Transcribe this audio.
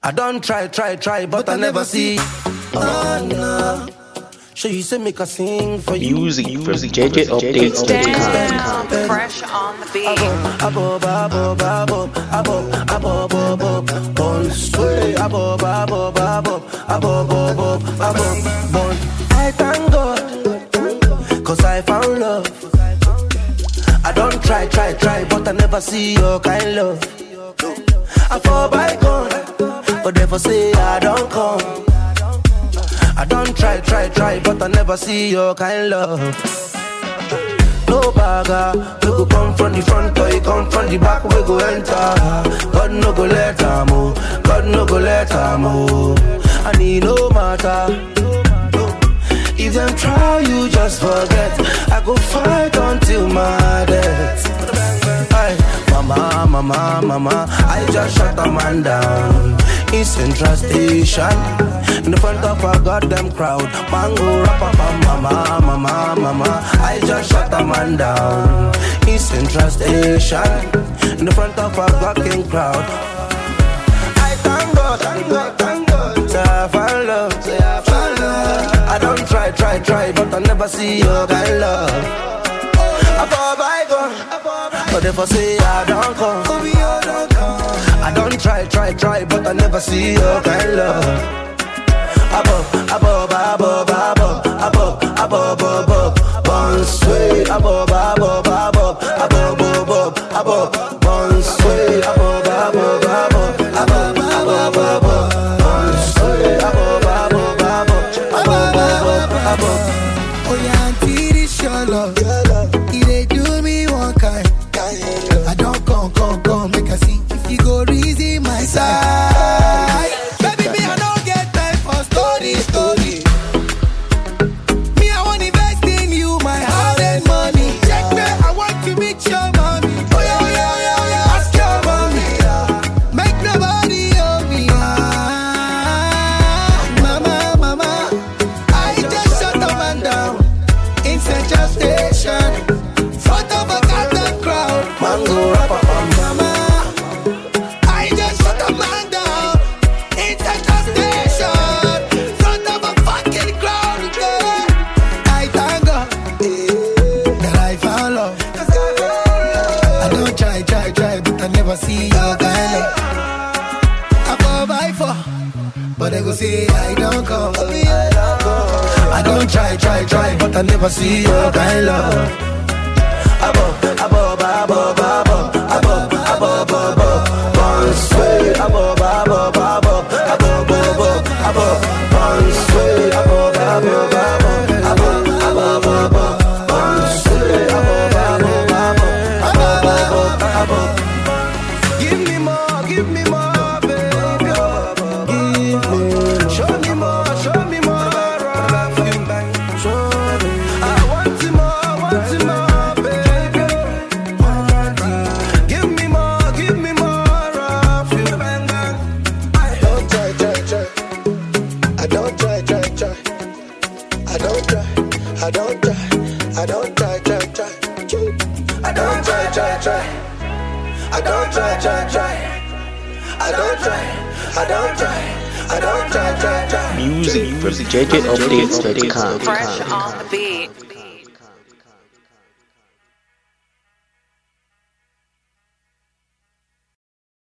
I don't try, but I never see. Oh no. Sure you say make a sing for you. Music from JJUpdates.com. Fresh on the beat. Abo, I thank God, 'cause I found love. I don't try, but I never see your kind love. I fall by God, but never say I don't come. I don't try, but I never see your kind love. No bagger, we go come from the front, or you come from the back, we go enter. God no go let am oh, God no go let am oh. And it no matter, if them try, you just forget. I go fight until my death. Aye. Mama, I just shut a man down in Central Station, in the front of a goddamn crowd. Mango rapper, mama, I just shut a man down in Central Station, in the front of a goddamn crowd. I thank God, say I found love. I don't try, but I never see your kind love. I fall by God, but if I say I don't come, I don't try, but I never see your kind love. Above, one sweet, above, one sweet, oh yeah, auntie, this your love. It dey do me one kind. I don't come, make a see if you go reason my side. Baby, me I don't get time for story. Me I want invest in you, my heart and money. Check me, I want to meet your mommy. Oh yeah, ask your mommy. Make nobody owe me. Mama, I just shut the man down in Central Station, front of a goddamn crowd. Mango rapper, Mama, I just shut the man down in Central Station, front of a fucking crowd. Yeah. I thank God that I found love. I don't try, but I never see your kind love. I fall by four, but they go say I don't come. I don't try, but I never see your kind love. above, one sweet, above, one sweet, Give me more, baby. Show me more, love you. I want you more, baby. Give me more of you. I don't try. I don't try. Music from JJUpdates.com. Fresh on the beat.